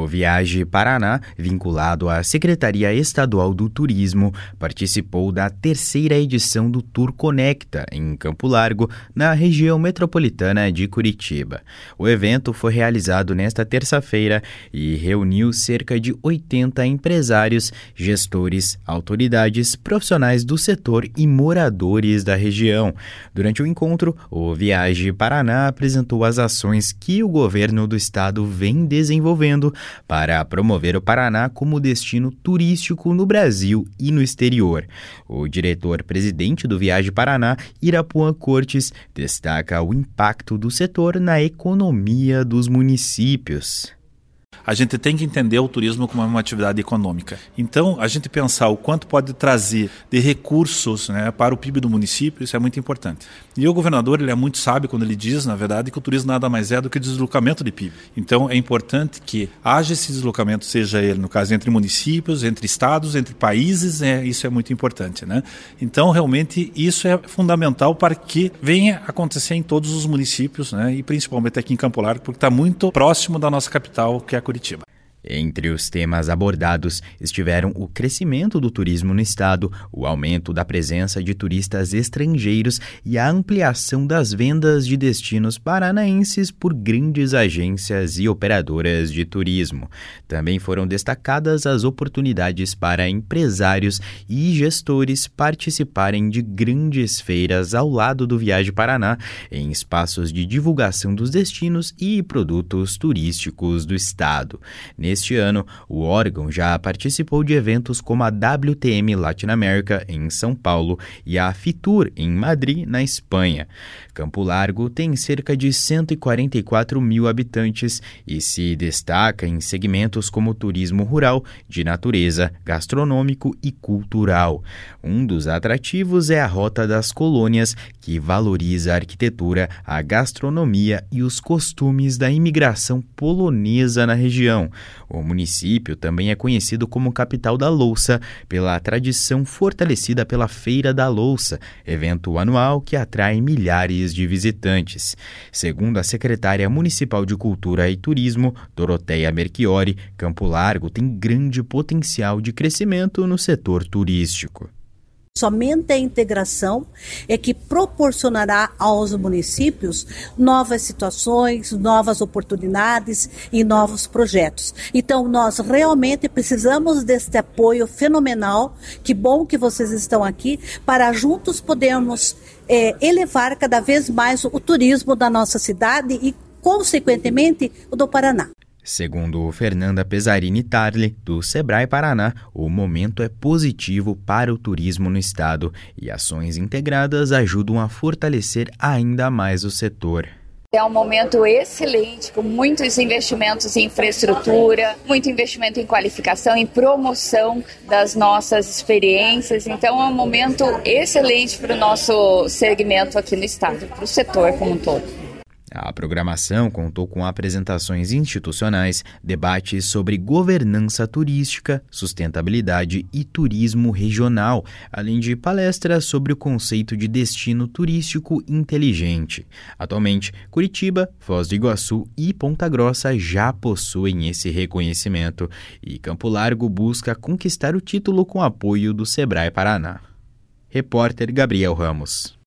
O Viaje Paraná, vinculado à Secretaria Estadual do Turismo, participou da terceira edição do Tour Conecta, em Campo Largo, na região metropolitana de Curitiba. O evento foi realizado nesta terça-feira e reuniu cerca de 80 empresários, gestores, autoridades, profissionais do setor e moradores da região. Durante o encontro, o Viaje Paraná apresentou as ações que o governo do estado vem desenvolvendo para promover o Paraná como destino turístico no Brasil e no exterior. O diretor-presidente do Viaje Paraná, Irapuan Cortes, destaca o impacto do setor na economia dos municípios. A gente tem que entender o turismo como uma atividade econômica. Então, a gente pensar o quanto pode trazer de recursos, para o PIB do município, isso é muito importante. E o governador, ele é muito sábio quando ele diz, na verdade, que o turismo nada mais é do que deslocamento de PIB. Então, é importante que haja esse deslocamento, seja ele, no caso, entre municípios, entre estados, entre países, isso é muito importante, Então, realmente, isso é fundamental para que venha acontecer em todos os municípios, e principalmente aqui em Campo Largo, porque está muito próximo da nossa capital, que é Curitiba. Entre os temas abordados estiveram o crescimento do turismo no estado, o aumento da presença de turistas estrangeiros e a ampliação das vendas de destinos paranaenses por grandes agências e operadoras de turismo. Também foram destacadas as oportunidades para empresários e gestores participarem de grandes feiras ao lado do Viaje Paraná, em espaços de divulgação dos destinos e produtos turísticos do estado. Neste ano, o órgão já participou de eventos como a WTM Latin America, em São Paulo, e a Fitur, em Madrid, na Espanha. Campo Largo tem cerca de 144 mil habitantes e se destaca em segmentos como turismo rural, de natureza, gastronômico e cultural. Um dos atrativos é a Rota das Colônias, que valoriza a arquitetura, a gastronomia e os costumes da imigração polonesa na região. O município também é conhecido como capital da louça, pela tradição fortalecida pela Feira da Louça, evento anual que atrai milhares de visitantes. Segundo a secretária municipal de Cultura e Turismo, Doroteia Merchiori, Campo Largo tem grande potencial de crescimento no setor turístico. Somente a integração é que proporcionará aos municípios novas situações, novas oportunidades e novos projetos. Então, nós realmente precisamos deste apoio fenomenal. Que bom que vocês estão aqui para juntos podermos elevar cada vez mais o turismo da nossa cidade e, consequentemente, o do Paraná. Segundo Fernanda Pesarini Tarli, do Sebrae Paraná, o momento é positivo para o turismo no estado e ações integradas ajudam a fortalecer ainda mais o setor. É um momento excelente, com muitos investimentos em infraestrutura, muito investimento em qualificação, em promoção das nossas experiências. Então é um momento excelente para o nosso segmento aqui no estado, para o setor como um todo. A programação contou com apresentações institucionais, debates sobre governança turística, sustentabilidade e turismo regional, além de palestras sobre o conceito de destino turístico inteligente. Atualmente, Curitiba, Foz do Iguaçu e Ponta Grossa já possuem esse reconhecimento e Campo Largo busca conquistar o título com apoio do Sebrae Paraná. Repórter Gabriel Ramos.